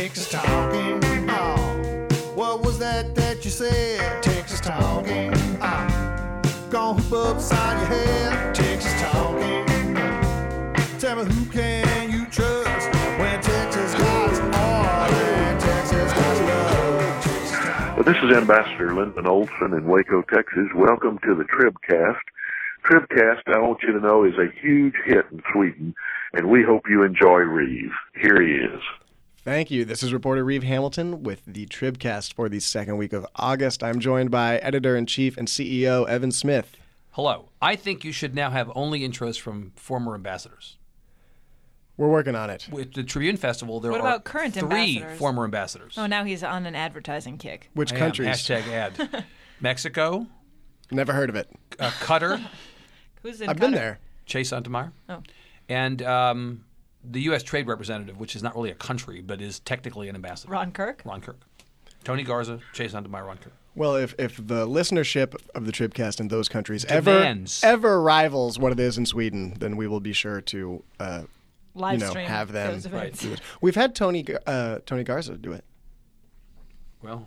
Texas talking. Oh, what was that you said? Texas talking. Gonna hoop upside your head. Texas talking. Tell me, who can you trust when Texas guys are and Texas guys love? Texas talking. Well, this is Ambassador Lyndon Olson in Waco, Texas. Welcome to the Tribcast. Tribcast, I want you to know, is a huge hit in Sweden, and we hope you enjoy Reeve. Here he is. Thank you. This is reporter Reeve Hamilton with the Tribcast for the second week of August. I'm joined by Editor-in-Chief and CEO Evan Smith. Hello. I think you should now have only intros from former ambassadors. We're working on it. With the Tribune Festival, there What are about current three ambassadors? former ambassadors. Oh, now he's on an advertising kick. Which I am. countries? Hashtag ad. Mexico, Never heard of it. Qatar, Who's in I've been Qatar? there. Chase Untermeyer, Oh. and the U.S. Trade Representative, which is not really a country, but is technically an ambassador. Ron Kirk? Ron Kirk. Tony Garza, Chase Untermeyer, Ron Kirk. Well, if the listenership of the Tribcast in those countries Demands. ever rivals what it is in Sweden, then we will be sure to Live stream have them. those events. Right. We've had Tony Garza do it. Well,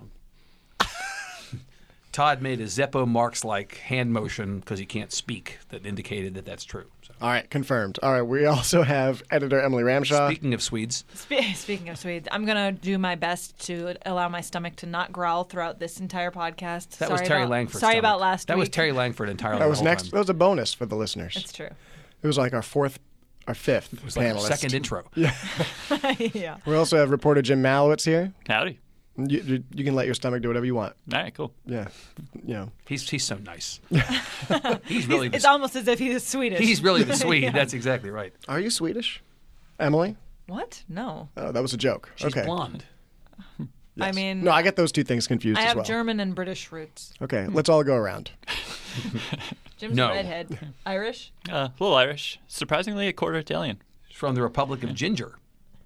Todd made a Zeppo Marx-like hand motion because he can't speak that indicated that that's true. So. All right, confirmed. All right, we also have editor Emily Ramshaw. Speaking of Swedes, Speaking of Swedes, I'm going to do my best to allow my stomach to not growl throughout this entire podcast. that was Terry Langford. Sorry about last That week. was Terry Langford entirely. That was the whole next. time. That was a bonus for the listeners. It's true. It was like our fifth It was like our panelist. second intro. Yeah. We also have reporter Jim Malowitz here. Howdy. You can let your stomach do whatever you want. All right, cool. Yeah, you know. He's so nice. He's really It's almost as if he's Swedish. he's really the Swede. Yeah. That's exactly right. Are you Swedish, Emily? What? No. Oh, that was a joke. She's okay. blonde. I Yes. mean, no, I get those two things confused I as have well. German and British roots. Okay, let's all go around. Jim's No. a redhead. Irish? A little Irish. Surprisingly, a quarter Italian. She's from the Republic of Ginger.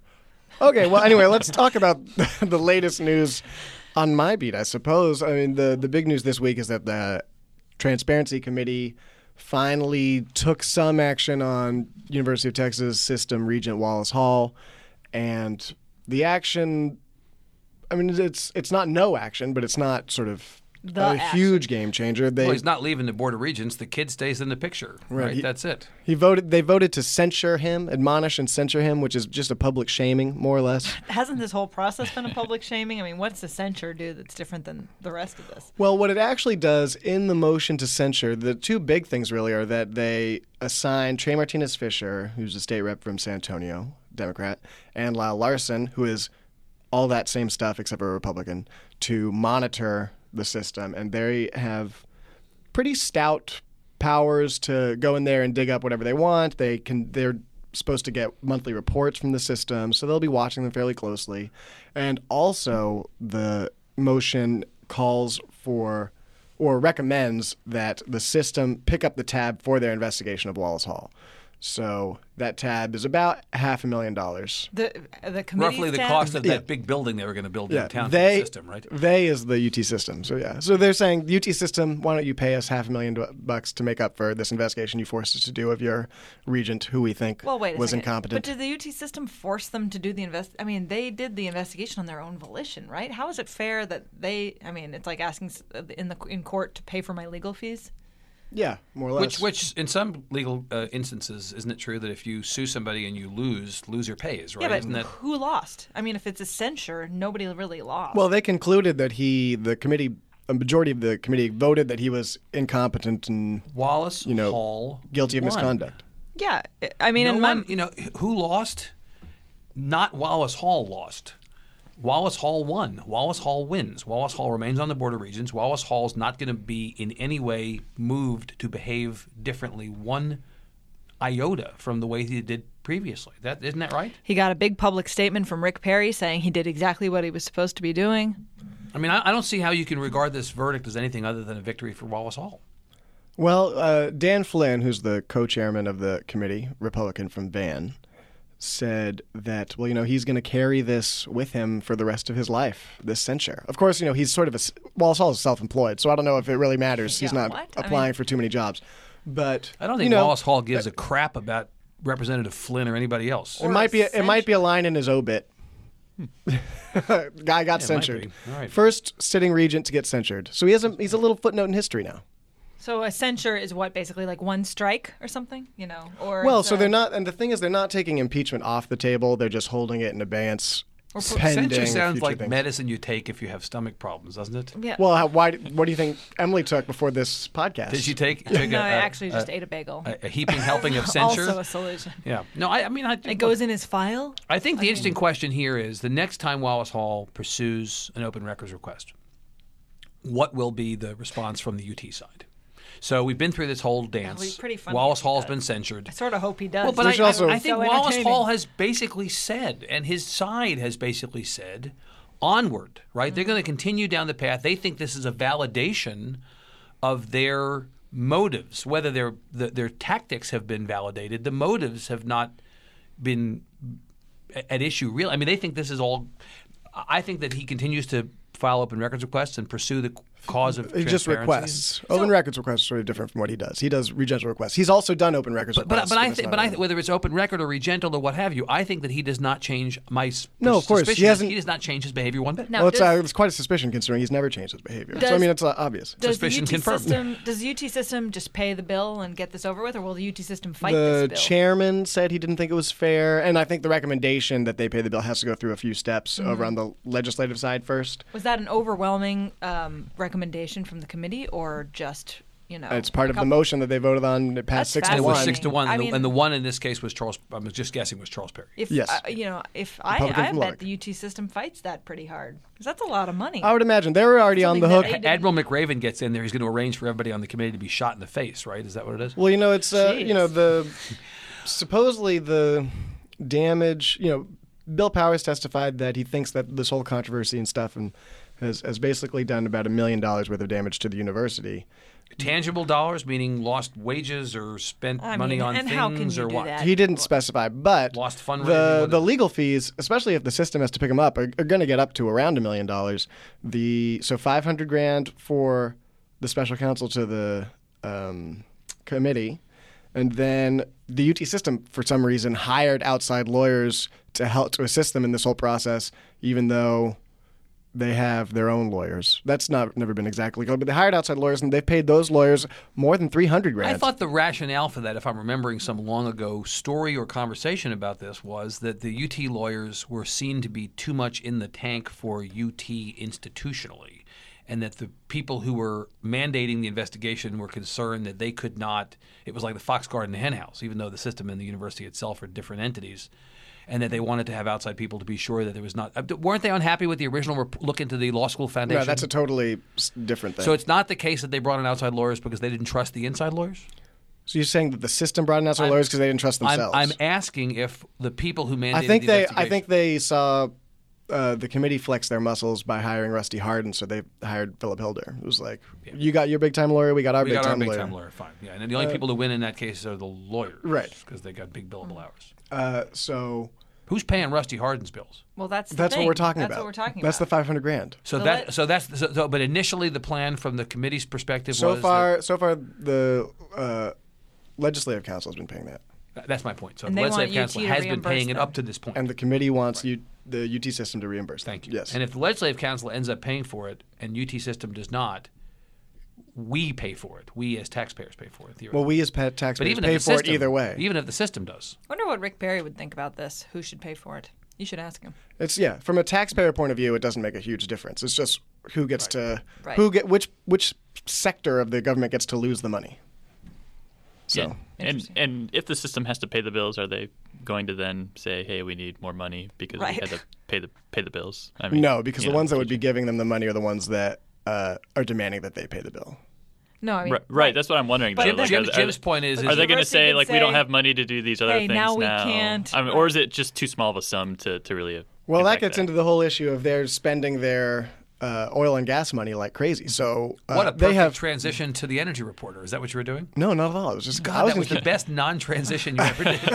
Okay, well, anyway, let's talk about the latest news on my beat, I suppose. I mean, the big news this week is that the Transparency Committee finally took some action on University of Texas System Regent Wallace Hall, and the action, I mean, it's not no action, but it's not sort of The a action. huge game changer. Well, he's not leaving the Board of Regents. The kid stays in the picture. Right. That's it. They voted to censure him, admonish and censure him, which is just a public shaming, more or less. Hasn't this whole process been a public shaming? I mean, what's the censure do that's different than the rest of this? Well, what it actually does in the motion to censure, the two big things really are that they assign Trey Martinez Fisher, who's a state rep from San Antonio, Democrat, and Lyle Larson, who is all that same stuff except for a Republican, to monitor the system. And they have pretty stout powers to go in there and dig up whatever they want. They're supposed to get monthly reports from the system, so they'll be watching them fairly closely. And also, the motion calls for or recommends that the system pick up the tab for their investigation of Wallace Hall. So that tab is about $500,000. The committee's Roughly the tab? cost of Yeah. that big building they were going to build downtown for the they system, right? They is the UT system. So yeah, so they're saying the UT system. Why don't you pay us $500,000 to make up for this investigation you forced us to do of your regent, who we think Well, wait a was second. incompetent? But did the UT system force them to do the I mean, they did the investigation on their own volition, right? How is it fair that they? I mean, it's like asking in court to pay for my legal fees. Yeah, more or less. Which in some legal instances, isn't it true that if you sue somebody and you lose your pays, right? Yeah, but Isn't that who lost? I mean, if it's a censure, nobody really lost. Well, they concluded that a majority of the committee voted that he was incompetent and Wallace know, Hall guilty of won. misconduct. yeah, I mean, No in one, who lost? Not Wallace Hall lost. Wallace Hall won. Wallace Hall wins. Wallace Hall remains on the Board of Regents. Wallace Hall's not going to be in any way moved to behave differently one iota from the way he did previously. Isn't that right? he got a big public statement from Rick Perry saying he did exactly what he was supposed to be doing. I mean, I don't see how you can regard this verdict as anything other than a victory for Wallace Hall. Well, Dan Flynn, who's the co-chairman of the committee, Republican from Van, said that, well, he's going to carry this with him for the rest of his life, this censure. Of course, he's sort of Wallace Hall is self-employed, so I don't know if it really matters. He's not what? applying for too many jobs. But I don't think Wallace Hall gives a crap about Representative Flynn or anybody else. It might be a line in his obit. Guy got might censured. be. All right. First sitting regent to get censured. So he's a little footnote in history now. So a censure is what, basically like one strike or something, or Well, it's so a- they're not, and the thing is, they're not taking impeachment off the table. They're just holding it in abeyance. Pending Censure sounds future like things. medicine you take if you have stomach problems, doesn't it? Yeah. Well, what do you think Emily took before this podcast? Did she take no, I actually just ate a bagel. a heaping helping of censure? Also a solution. Yeah. No, I mean, It goes in his file. I think the interesting question here is the next time Wallace Hall pursues an open records request, what will be the response from the UT side? So we've been through this whole dance. It'll be pretty funny Wallace if he Hall's does. been censured. I sort of hope he does. Well, but We should also- I think So Wallace entertaining. Hall has basically said, and his side has basically said, onward, right? They're going to continue down the path. They think this is a validation of their motives. Whether their tactics have been validated, the motives have not been at issue, really. I mean, they think this is all. I think that he continues to file open records requests and pursue the cause of He just transparency. requests. Open records requests are sort of different from what he does. He does regental requests. He's also done open records requests. But I it's think, not whether it's open record or regental or what have you, I think that he does not change my. No, of course, suspicion he is hasn't- He does not change his behavior one bit. Now, well, does- it's quite a suspicion considering he's never changed his behavior. so I Does- mean, it's obvious. Does Suspicion the UT confirmed. system? Does the UT system just pay the bill and get this over with, or will the UT system fight The this bill? chairman said he didn't think it was fair, and I think the recommendation that they pay the bill has to go through a few steps over on the legislative side first. Was that an overwhelming recommendation from the committee, or just It's part a of the couple- motion that they voted on. It passed That's 6 And to it was fascinating. 1. 6-1, I and, mean- and the one in this case was Charles. I was just guessing was Charles Perry. If Yes. if Republican I from bet Lark. the UT system fights that pretty hard, because that's a lot of money. I would imagine they were already on the Something hook. that they Admiral McRaven gets in there. He's going to arrange for everybody on the committee to be shot in the face, right? Is that what it is? Well, it's Jeez. the supposedly the damage. Bill Powers testified that he thinks that this whole controversy and stuff and has basically done about $1 million worth of damage to the university. Tangible dollars, meaning lost wages or spent I money mean, on and things how can you or do what? that? He didn't specify, but Lost fundraising, the legal fees, especially if the system has to pick them up, are going to get up to around $1 million. So $500,000 for the special counsel to the committee, and then the UT system, for some reason, hired outside lawyers to help to assist them in this whole process, even though they have their own lawyers. That's never been exactly clear, but they hired outside lawyers, and they've paid those lawyers more than $300,000. I thought the rationale for that, if I'm remembering some long ago story or conversation about this, was that the UT lawyers were seen to be too much in the tank for UT institutionally, and that the people who were mandating the investigation were concerned that they could not. It was like the fox guard and the hen house, even though the system and the university itself are different entities. And that they wanted to have outside people to be sure that there was not. Weren't they unhappy with the original look into the law school foundation? No, that's a totally different thing. So it's not the case that they brought in outside lawyers because they didn't trust the inside lawyers? So you're saying that the system brought in outside lawyers because they didn't trust themselves? I'm asking if the people who mandated I think the they. investigation. I think they saw the committee flex their muscles by hiring Rusty Hardin, so they hired Philip Hilder. It was like, you got your big time lawyer, we got our we big got our time big lawyer. time lawyer. Fine. Yeah, and then the only people who win in that case are the lawyers. Right. Because they got big billable hours. So Who's paying Rusty Hardin's bills? Well, that's the that's thing. what we're talking That's about. what we're talking That's about. the $500,000. So So but initially the plan from the committee's perspective So was far, the legislative council has been paying that, that's my point. So And the they want legislative council UT to has been reimburse paying it them. up to this point. and the committee wants the UT system to reimburse. them. Thank you. Yes. And if the legislative council ends up paying for it and UT system does not, we pay for it. We as taxpayers pay for it. Well, we as but taxpayers even pay if the for system, it either way. Even if the system does. I wonder what Rick Perry would think about this. Who should pay for it? You should ask him. It's from a taxpayer point of view, it doesn't make a huge difference. It's just who gets to Right. which sector of the government gets to lose the money. So Yeah. And if the system has to pay the bills, are they going to then say, "Hey, we need more money because Right. we had to pay the bills"? I mean, no, because you the know, ones that would be giving them the money are the ones that are demanding that they pay the bill. No, I mean, Right, that's what I'm wondering. But though. then- Like, Jim's point is are they going to university say could like we don't say, have money to do these other "Hey, things now we can't." I mean, or is it just too small of a sum to really? Well, that impact gets into the whole issue of they're spending their oil and gas money like crazy. So What a they perfect have transition to the energy reporter. Is that what you were doing? no, not at all. It was just I God, was that was gonna the best non-transition you ever did.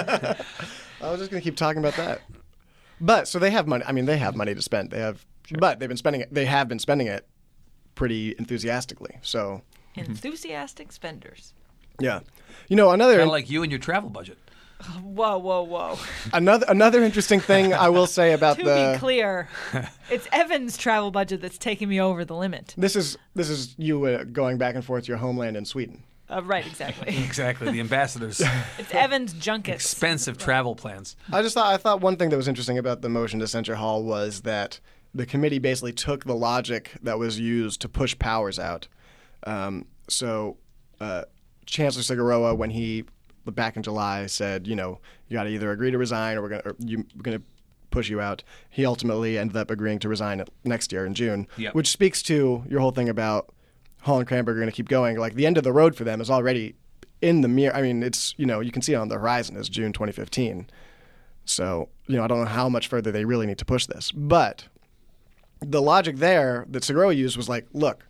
I was just going to keep talking about that. But so they have money. I mean, they have money to spend. They have, but they've been spending it. They have been spending it pretty enthusiastically. So enthusiastic spenders. yeah, another Kind of like you and your travel budget. Whoa. Another interesting thing I will say about To the be clear, it's Evan's travel budget that's taking me over the limit. this is you going back and forth to your homeland in Sweden. Right, exactly. Exactly. The ambassadors' It's Evan's junkets. expensive travel plans. I thought one thing that was interesting about the motion to censure Hall was that the committee basically took the logic that was used to push Powers out. So Chancellor Figueroa, when he back in July said, you got to either agree to resign or we're gonna push you out. He ultimately ended up agreeing to resign next year in June, Yep. which speaks to your whole thing about Hall and Cranberg are going to keep going. Like the end of the road for them is already in the mirror. I mean, it's you can see it on the horizon as June 2015. So I don't know how much further they really need to push this, but the logic there that Figueroa used was like, look,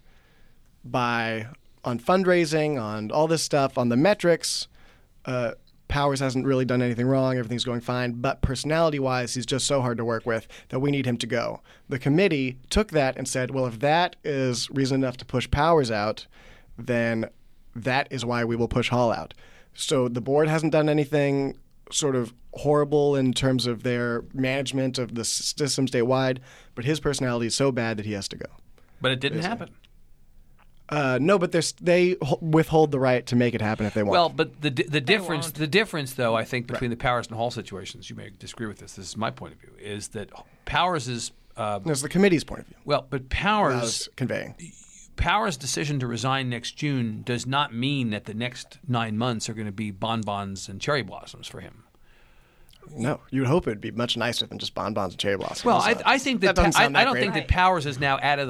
on fundraising, on all this stuff, on the metrics. Powers hasn't really done anything wrong. Everything's going fine. But personality-wise, he's just so hard to work with that we need him to go. The committee took that and said, well, if that is reason enough to push Powers out, then that is why we will push Hall out. So the board hasn't done anything sort of horrible in terms of their management of the system statewide, but his personality is so bad that he has to go. But it didn't happen. No, but they withhold the right to make it happen if they want. Well, but the difference, though, I think between the Powers and Hall situations, you may disagree with this. This is my point of view, is that Powers is That's the committee's point of view. well, but I Powers was conveying. Powers' decision to resign next June does not mean that the next 9 months are going to be bonbons and cherry blossoms for him. No, you would hope it would be much nicer than just bonbons and cherry blossoms. Well, I think that doesn't sound I that don't great. think that Powers is now out of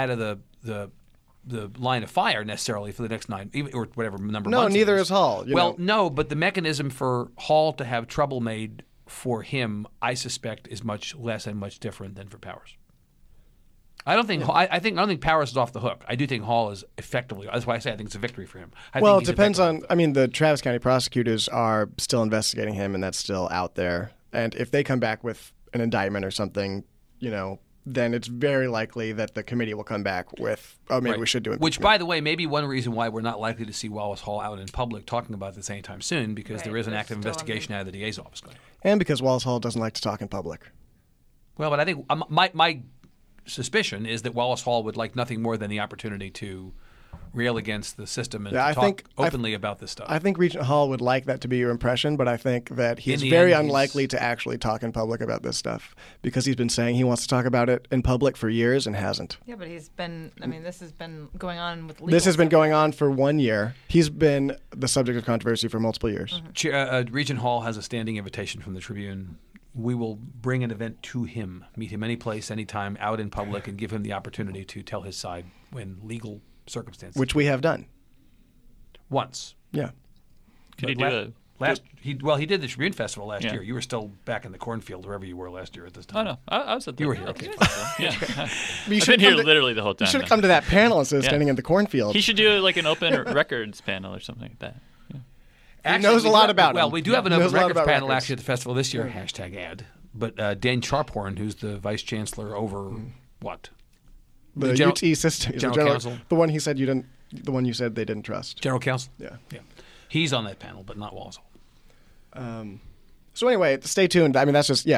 the line of fire necessarily for the next 9 or whatever number of No, months. neither it is Hall. No, but the mechanism for Hall to have trouble made for him, I suspect, is much less and much different than for Powers. I don't think Powers is off the hook. I do think Hall is effectively. That's why I say I think it's a victory for him. Well, it depends on. I mean, the Travis County prosecutors are still investigating him, and that's still out there. And if they come back with an indictment or something, then it's very likely that the committee will come back with, maybe we should do it. Which, by the way, may be one reason why we're not likely to see Wallace Hall out in public talking about this anytime soon, because there is an active investigation out of the DA's office going on. And because Wallace Hall doesn't like to talk in public. Well, but I think my suspicion is that Wallace Hall would like nothing more than the opportunity to rail against the system and talk openly about this stuff. I think Regent Hall would like that to be your impression, but I think that he's In the very end, unlikely to actually talk in public about this stuff because he's been saying he wants to talk about it in public for years and hasn't. Yeah, but this has been going on with legal This has been stuff. going on for 1 year. He's been the subject of controversy for multiple years. Regent Hall has a standing invitation from the Tribune. We will bring an event to him, meet him any place, anytime, out in public, and give him the opportunity to tell his side when legal circumstances. Which we have done. Once. Yeah. Could he do he did the Tribune Festival last year. You were still back in the cornfield, wherever you were last year at this Oh time. no, I was at the. You were here. Okay. Yeah, But you I've should been here come to- literally the whole time. You should have then. come to that panel instead of Yeah. standing in the cornfield. He should do like an open records panel or something like that. Yeah. He knows a lot about Well, him. we do have an He knows open a lot records about panel records. actually at the festival this year. #ad. But Dan Sharphorn, who's the vice chancellor over what? The General- UT system. He's the General Counsel. The one he said you didn't. The one you said they didn't trust. General counsel. Yeah. He's on that panel, but not Wallace Hall. So anyway, stay tuned. I mean, that's just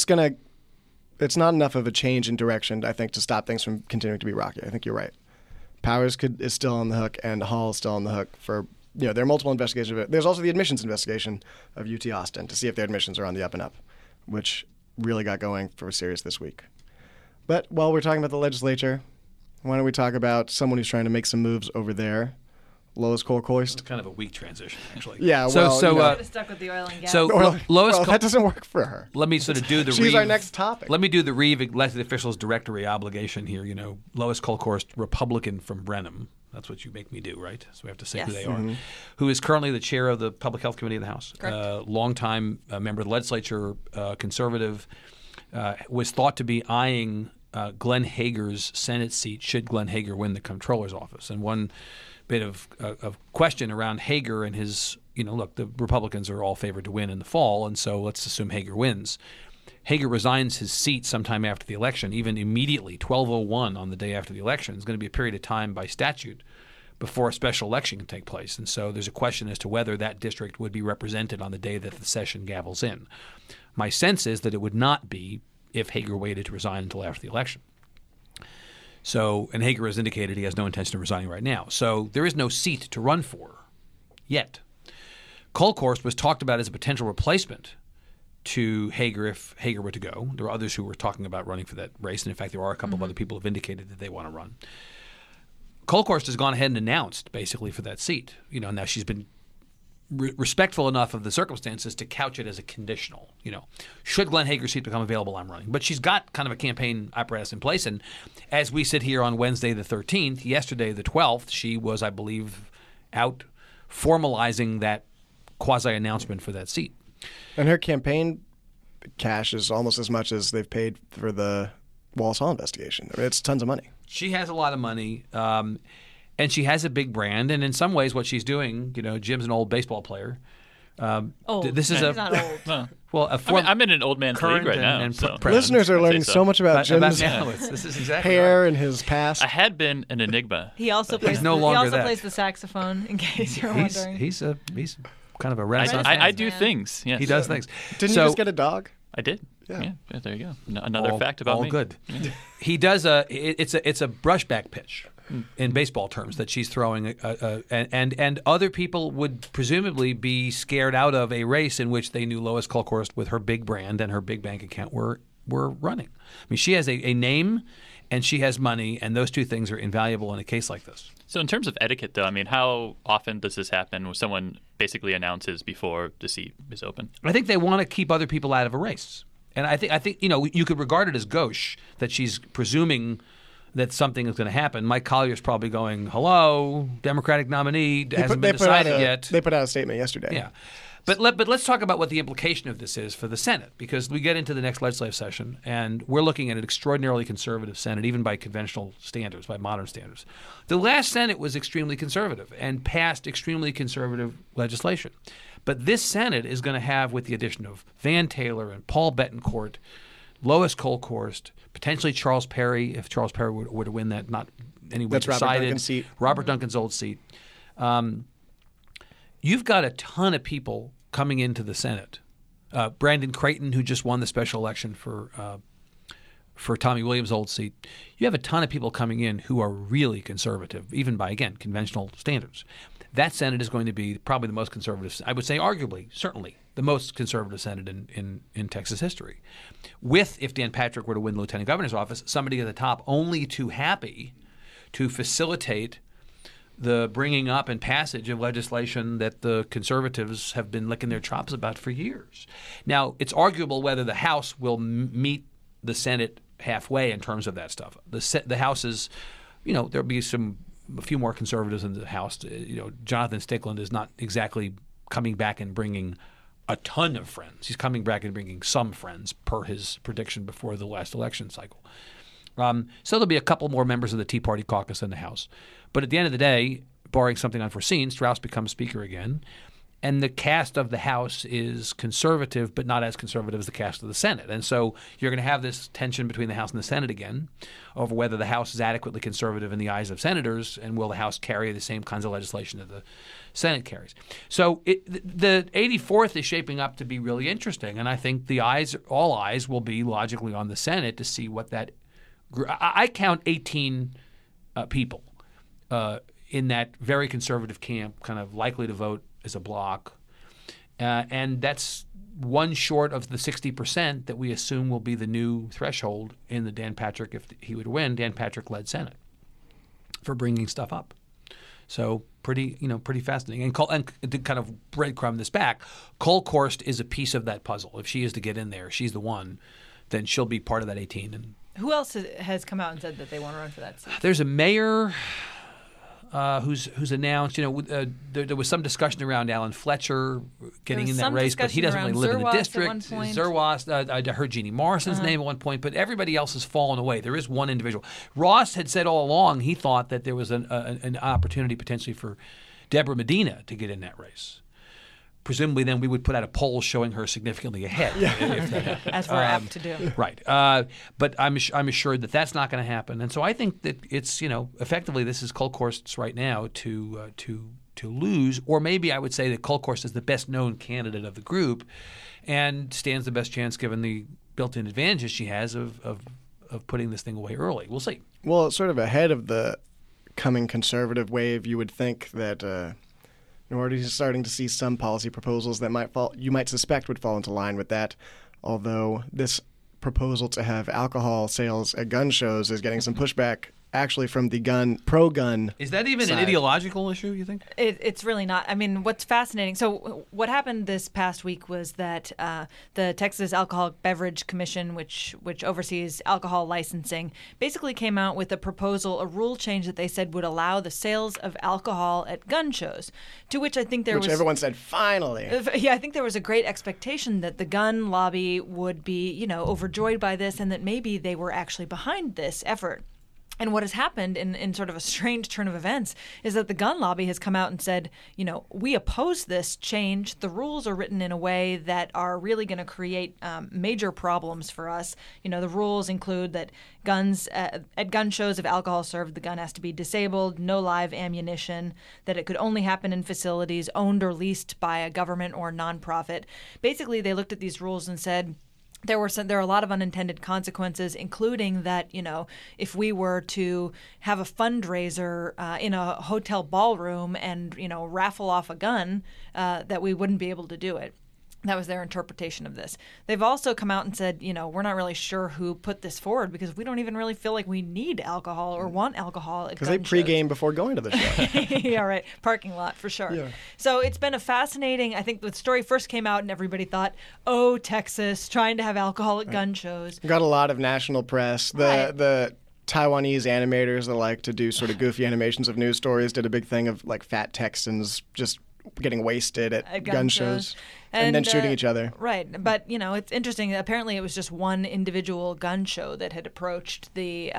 it's not enough of a change in direction, I think, to stop things from continuing to be rocky. I think you're right. Powers is still on the hook, and Hall is still on the hook for there are multiple investigations of it. There's also the admissions investigation of UT Austin to see if their admissions are on the up and up, which really got going for serious this week. But while we're talking about the legislature, why don't we talk about someone who's trying to make some moves over there, Lois Kolkhorst. It's kind of a weak transition, actually. Yeah, So well, Should have stuck with the oil and gas. so Well, Lois. that doesn't work for her. Let me sort of do the. She's our Reeve- next topic. Let me do the Reeve elected officials directory obligation here. Lois Kolkhorst, Republican from Brenham. That's what you make me do, right? So we have to say who Yes. they are. Who is currently the chair of the Public Health Committee of the House. Correct. Longtime member of the legislature, conservative, was thought to be eyeing Glenn Hager's Senate seat should Glenn Hager win the comptroller's office. And one bit of question around Hager and his, look, the Republicans are all favored to win in the fall, and so let's assume Hager wins. Hager resigns his seat sometime after the election, even immediately, 12:01 on the day after the election. It's going to be a period of time by statute before a special election can take place. And so there's a question as to whether that district would be represented on the day that the session gavels in. My sense is that it would not be if Hager waited to resign until after the election. So, and Hager has indicated he has no intention of resigning right now. So there is no seat to run for yet. Kolkhorst was talked about as a potential replacement to Hager if Hager were to go. There are others who were talking about running for that race, and in fact there are a couple of other people who have indicated that they want to run. Kolkhorst has gone ahead and announced basically for that seat. Now she's been respectful enough of the circumstances to couch it as a conditional. Should Glenn Hager's seat become available, I'm running. But she's got kind of a campaign apparatus in place, and as we sit here on Wednesday the 13th, yesterday the 12th, she was, I believe, out formalizing that quasi-announcement for that seat. And her campaign cash is almost as much as they've paid for the Wallace Hall investigation. I mean, it's tons of money. She has a lot of money, and she has a big brand. And in some ways, what she's doing, Jim's an old baseball player. This is he's not old. Well, I'm in an old man's league right now. So. Listeners are learning so much about Jim's this is exactly hair right. and his past. I had been an enigma. He also plays. no longer that. plays the saxophone. In case you're wondering, He's kind of a renaissance. I do things. Yes. He does things. Didn't you just get a dog? I did. Yeah. There you go. Another fact about all me. Good. Yeah. He does it's a brushback pitch in baseball terms that she's throwing, and other people would presumably be scared out of a race in which they knew Lois Kolkhorst with her big brand and her big bank account were running. I mean, she has a name and she has money, and those two things are invaluable in a case like this. So in terms of etiquette, though, I mean, how often does this happen when someone basically announces before the seat is open? I think they want to keep other people out of a race. And I think you could regard it as gauche that she's presuming that something is going to happen. Mike Collier's probably going, hello, Democratic nominee, hasn't been decided yet. They put out a statement yesterday. Yeah. But let's talk about what the implication of this is for the Senate, because we get into the next legislative session, and we're looking at an extraordinarily conservative Senate, even by conventional standards, by modern standards. The last Senate was extremely conservative and passed extremely conservative legislation. But this Senate is going to have, with the addition of Van Taylor and Paul Bettencourt, Lois Kolkhorst, potentially Charles Perry, if Charles Perry were to win that, not anyway decided. That's Robert Duncan's seat. Robert Duncan's old seat. You've got a ton of people coming into the Senate. Brandon Creighton, who just won the special election for Tommy Williams' old seat. You have a ton of people coming in who are really conservative, even by, again, conventional standards. That Senate is going to be probably the most conservative, I would say arguably, certainly, the most conservative Senate in Texas history. With, if Dan Patrick were to win the lieutenant governor's office, somebody at the top only too happy to facilitate the bringing up and passage of legislation that the conservatives have been licking their chops about for years. Now, it's arguable whether the House will meet the Senate halfway in terms of that stuff. The House is, there'll be a few more conservatives in the House. Jonathan Stickland is not exactly coming back and bringing a ton of friends. He's coming back and bringing some friends, per his prediction before the last election cycle. So there'll be a couple more members of the Tea Party caucus in the House. But at the end of the day, barring something unforeseen, Strauss becomes Speaker again. And the cast of the House is conservative, but not as conservative as the cast of the Senate. And so you're going to have this tension between the House and the Senate again over whether the House is adequately conservative in the eyes of senators, and will the House carry the same kinds of legislation that the Senate carries. So the 84th is shaping up to be really interesting, and I think all eyes will be logically on the Senate to see what that – I count 18 people in that very conservative camp, kind of likely to vote as a block, and that's one short of the 60% that we assume will be the new threshold in the Dan Patrick, if he would win, Dan Patrick-led Senate for bringing stuff up. So pretty fascinating. And to kind of breadcrumb this back, Kolkhorst is a piece of that puzzle. If she is to get in there, she's the one, then she'll be part of that 18. And who else has come out and said that they want to run for that seat? There's a mayor who's announced. There was some discussion around Alan Fletcher getting in that race, but he doesn't really live in the district. Zerwas, I heard Jeannie Morrison's name at one point, but everybody else has fallen away. There is one individual. Ross had said all along he thought that there was an opportunity potentially for Deborah Medina to get in that race. presumably then we would put out a poll showing her significantly ahead. If that happened. As we're apt to do. Right. But I'm assured that that's not going to happen. And so I think that it's, effectively this is Kolkhorst's right now to lose, or maybe I would say that Kolkhorst is the best known candidate of the group and stands the best chance given the built-in advantages she has of putting this thing away early. We'll see. Well, sort of ahead of the coming conservative wave, you would think that we're already starting to see some policy proposals that you might suspect would fall into line with that, although this proposal to have alcohol sales at gun shows is getting some pushback actually from the pro-gun Is that even side. an ideological issue, you think? It's really not. I mean, what's fascinating. So what happened this past week was that the Texas Alcoholic Beverage Commission, which oversees alcohol licensing, basically came out with a rule change that they said would allow the sales of alcohol at gun shows, to which I think which everyone said, finally. Yeah, I think there was a great expectation that the gun lobby would be, overjoyed by this and that maybe they were actually behind this effort. And what has happened in sort of a strange turn of events is that the gun lobby has come out and said, we oppose this change. The rules are written in a way that are really going to create major problems for us. The rules include that guns at gun shows, if alcohol served, the gun has to be disabled, no live ammunition, that it could only happen in facilities owned or leased by a government or nonprofit. Basically, they looked at these rules and said, there are a lot of unintended consequences, including that, if we were to have a fundraiser in a hotel ballroom and, raffle off a gun, that we wouldn't be able to do it. That was their interpretation of this. They've also come out and said, we're not really sure who put this forward because we don't even really feel like we need alcohol or want alcohol at gun shows. Because they pregame before going to the show. Yeah, right. Parking lot for sure. Yeah. So it's been a fascinating, I think the story first came out and everybody thought, oh, Texas, trying to have alcohol at gun shows. Got a lot of national press. The Taiwanese animators that like to do sort of goofy animations of news stories did a big thing of like fat Texans just getting wasted at gun shows. And then shooting each other. Right. But, it's interesting. Apparently it was just one individual gun show that had approached the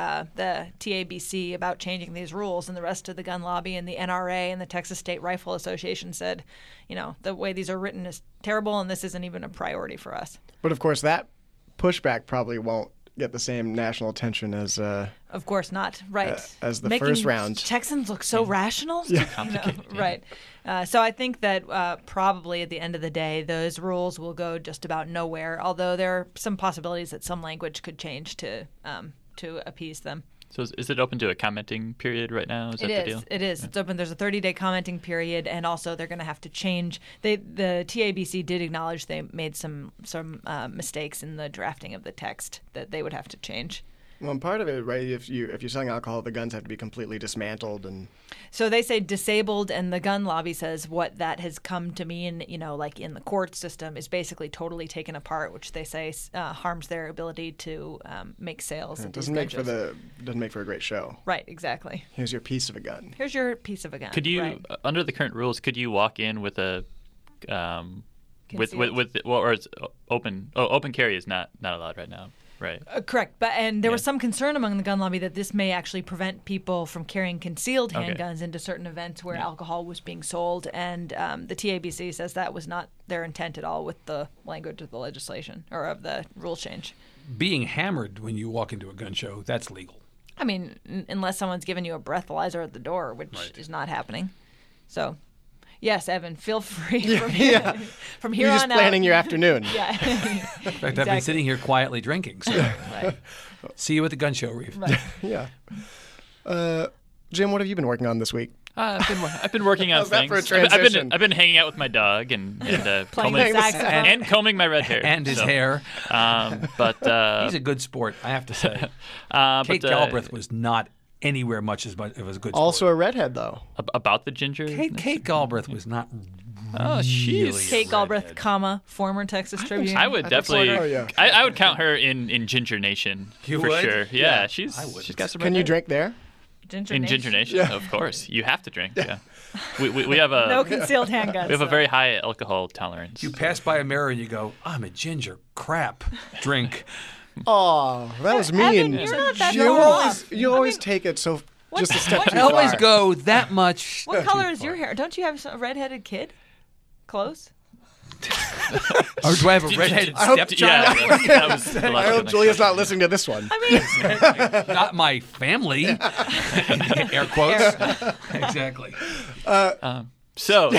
TABC about changing these rules, and the rest of the gun lobby and the NRA and the Texas State Rifle Association said, the way these are written is terrible and this isn't even a priority for us. But, of course, that pushback probably won't get the same national attention as of course not, right? As the Making first round. Texans look so rational, right? So I think that probably at the end of the day, those rules will go just about nowhere. Although there are some possibilities that some language could change to appease them. So is it open to a commenting period right now? Is that the deal? It is. It's open. There's a 30-day commenting period, and also they're going to have to change. The TABC did acknowledge they made some mistakes in the drafting of the text that they would have to change. Well, and part of it, right? If you're selling alcohol, the guns have to be completely dismantled, and so they say disabled, and the gun lobby says what that has come to mean, like in the court system, is basically totally taken apart, which they say harms their ability to make sales. It doesn't make for a great show. Right, exactly. Here's your piece of a gun. Here's your piece of a gun. Could you, right. Under the current rules, could you walk in with a or it's open? Oh, open carry is not allowed right now. Right. Correct. And there was some concern among the gun lobby that this may actually prevent people from carrying concealed handguns into certain events where alcohol was being sold. And the TABC says that was not their intent at all with the language of the legislation or of the rule change. Being hammered when you walk into a gun show, that's legal. I mean, unless someone's giving you a breathalyzer at the door, which is not happening. So... Yes, Evan, feel free from here on out. You're just planning your afternoon. Yeah. In fact, I've been sitting here quietly drinking. So. Right. See you at the gun show, Reeve. Right. Yeah. Jim, what have you been working on this week? I've been working on How's that things. for a transition? I've been hanging out with my dog and combing my red hair and his hair. But he's a good sport, I have to say. Kate Galbraith was not anywhere much as much of a good sport. Also a redhead, though. About the ginger? Kate Galbraith was not she's Kate Galbraith, former Texas Tribune. I would definitely. I would count her in Ginger Nation for sure. Yeah, she's got some. Can you drink there? Ginger Nation, of course. You have to drink. Yeah. We have a no concealed handguns. We have a very high alcohol tolerance. You pass by a mirror and you go, "I'm a ginger. Crap. Drink." Oh, that was mean. Evan, you're not that you always take it so just a step too far. I always go that much. What color is your hair? Don't you have a redheaded kid? Close? Or do I have a redheaded stepchild? Yeah, that was the I logical hope next Julia's question. not listening to this one. Not my family. Air quotes. Exactly. So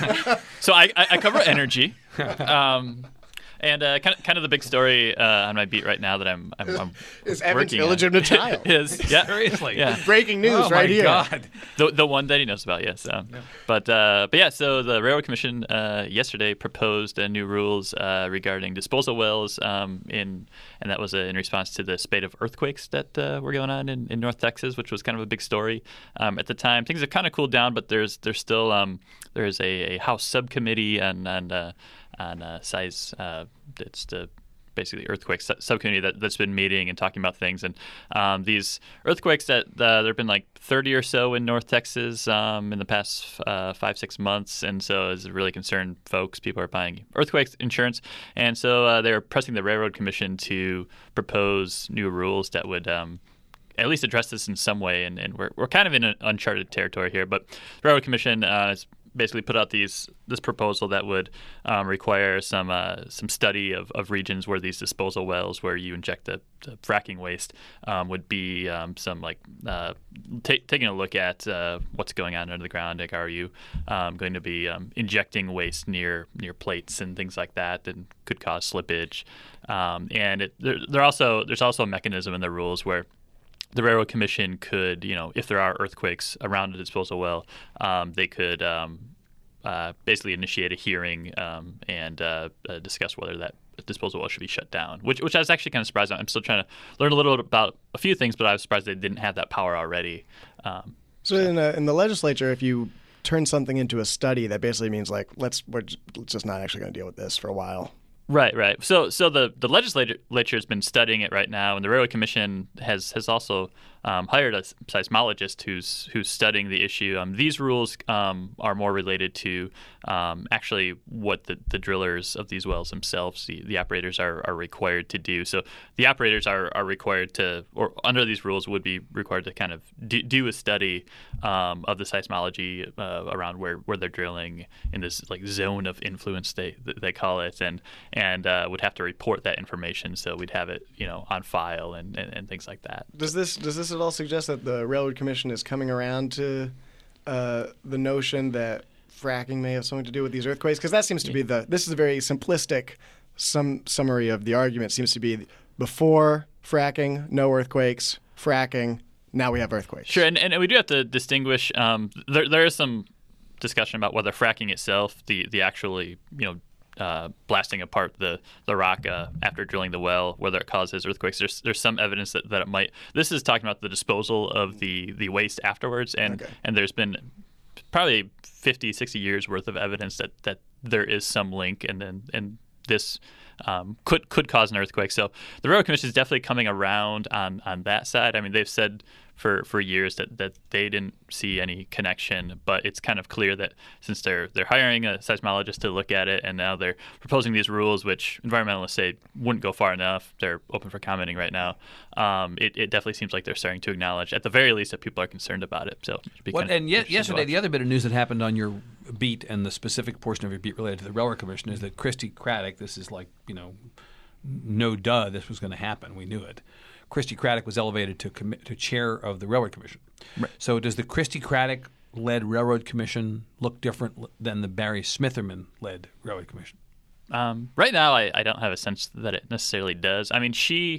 I cover energy, and kind of the big story on my beat right now that I'm Is Evan's working on illegitimate child. is yeah. Seriously. Yeah. Breaking news Oh right my here. God. The one that he knows about, yes. But yeah, so the Railroad Commission yesterday proposed new rules regarding disposal wells, and that was in response to the spate of earthquakes that were going on in North Texas, which was kind of a big story at the time. Things have kind of cooled down, but there's still there's a House subcommittee on size. It's the basically earthquake subcommittee that's been meeting and talking about things, and these earthquakes that there have been like 30 or so in North Texas in the past 5-6 months, and so it's really concerned folks. People are buying earthquake insurance, and so they're pressing the Railroad Commission to propose new rules that would at least address this in some way, and we're kind of in an uncharted territory here. But the Railroad Commission has basically put out this proposal that would require some study of regions where these disposal wells, where you inject the fracking waste, would be some like taking a look at what's going on under the ground. Like, are you going to be injecting waste near plates and things like that could cause slippage? And there's also a mechanism in the rules where the Railroad Commission could, if there are earthquakes around a disposal well, they could basically initiate a hearing and discuss whether that disposal well should be shut down, which I was actually kind of surprised. I'm still trying to learn a little bit about a few things, but I was surprised they didn't have that power already. So in the legislature, if you turn something into a study, that basically means like we're just not actually going to deal with this for a while. Right. So the legislature has been studying it right now, and the Railroad Commission has also hired a seismologist who's studying the issue. These rules are more related to actually what the drillers of these wells themselves, the operators, are required to do. So the operators are required to, or under these rules, would be required to kind of do a study of the seismology around where they're drilling in this like zone of influence they call it, and would have to report that information, so we'd have it on file and things like that. Does this at all suggest that the Railroad Commission is coming around to the notion that fracking may have something to do with these earthquakes? Because that seems to be this is a very simplistic summary of the argument. Seems to be before fracking, no earthquakes, fracking, now we have earthquakes. Sure, and we do have to distinguish. There is some discussion about whether fracking itself, the actually blasting apart the rock after drilling the well, whether it causes earthquakes. There's some evidence that it might. This is talking about the disposal of the waste afterwards, and there's been probably 50, 60 years worth of evidence that there is some link, and this could cause an earthquake. So the Railroad Commission is definitely coming around on that side. I mean, they've said for years that they didn't see any connection, but it's kind of clear that since they're hiring a seismologist to look at it, and now they're proposing these rules, which environmentalists say wouldn't go far enough. They're open for commenting right now. It definitely seems like they're starting to acknowledge, at the very least, that people are concerned about it. So, yesterday, the other bit of news that happened on your beat, and the specific portion of your beat related to the Railroad Commission, is that Christy Craddock, this is like, no duh, this was going to happen. We knew it. Christy Craddock was elevated to chair of the Railroad Commission. Right. So does the Christy Craddock-led Railroad Commission look different than the Barry Smitherman-led Railroad Commission? Right now, I don't have a sense that it necessarily does. I mean,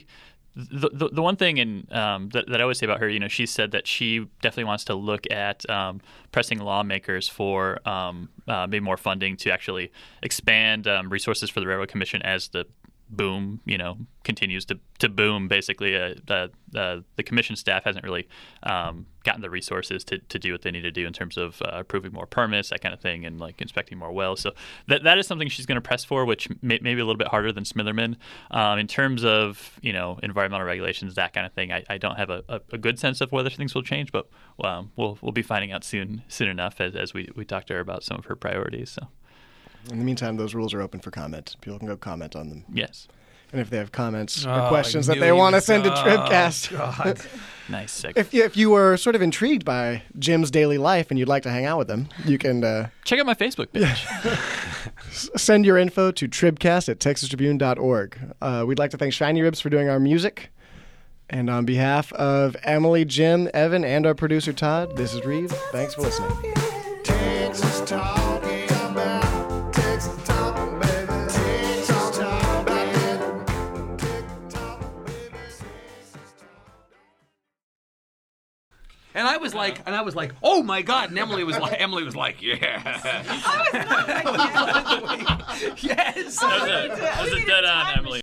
the one thing that I always say about her, she said that she definitely wants to look at pressing lawmakers for maybe more funding to actually expand resources for the Railroad Commission as the boom, continues to boom. Basically, the commission staff hasn't really gotten the resources to do what they need to do in terms of approving more permits, that kind of thing, and like inspecting more wells. So that is something she's going to press for, which may be a little bit harder than Smitherman. In terms of environmental regulations, that kind of thing, I don't have a good sense of whether things will change, but we'll be finding out soon enough as we talk to her about some of her priorities. So. In the meantime, those rules are open for comment. People can go comment on them. Yes. and if they have comments Oh, or questions I that knew they he want to was- send to oh, Tribcast. God. Nice segue. If you were sort of intrigued by Jim's daily life and you'd like to hang out with him, you can Check out my Facebook page. send your info to tribcast@texastribune.org. We'd like to thank Shiny Ribs for doing our music. And on behalf of Emily, Jim, Evan, and our producer Todd, this is Reeve. Thanks for listening. Texas talking about Texas talking, baby. Texas talking about Texas talking, baby. And I was like, oh my God! And Emily was like, yeah. Yes. That was a dead on, Emily.